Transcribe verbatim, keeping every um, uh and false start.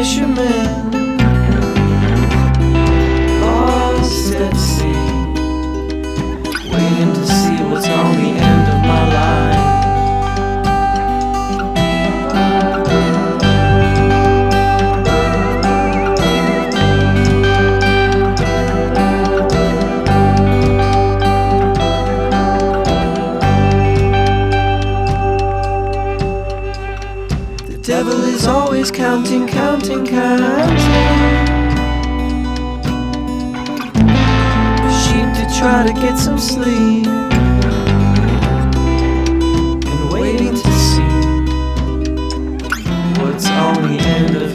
fisherman lost at sea, waiting to see what's on the end of my line. The devil is always counting, counting, counting sheep to try to get some sleep, and waiting to see what's on the end of